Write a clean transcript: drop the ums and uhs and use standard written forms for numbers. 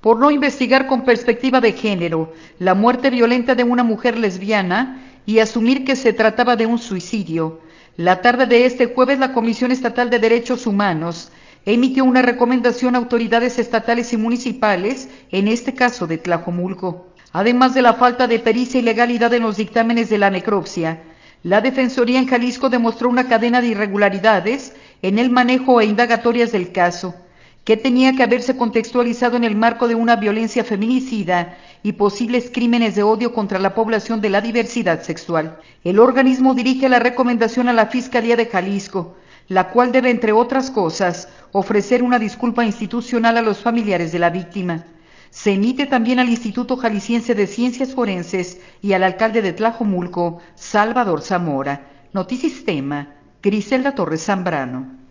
por no investigar con perspectiva de género la muerte violenta de una mujer lesbiana y asumir que se trataba de un suicidio. La tarde de este jueves, la Comisión Estatal de Derechos Humanos emitió una recomendación a autoridades estatales y municipales, en este caso de Tlajomulco. Además de la falta de pericia y legalidad en los dictámenes de la necropsia, la Defensoría en Jalisco demostró una cadena de irregularidades en el manejo e indagatorias del caso, que tenía que haberse contextualizado en el marco de una violencia feminicida y posibles crímenes de odio contra la población de la diversidad sexual. El organismo dirige la recomendación a la Fiscalía de Jalisco, la cual debe, entre otras cosas, ofrecer una disculpa institucional a los familiares de la víctima. Se emite también al Instituto Jalisciense de Ciencias Forenses y al alcalde de Tlajomulco, Salvador Zamora. Notisistema, Griselda Torres Zambrano.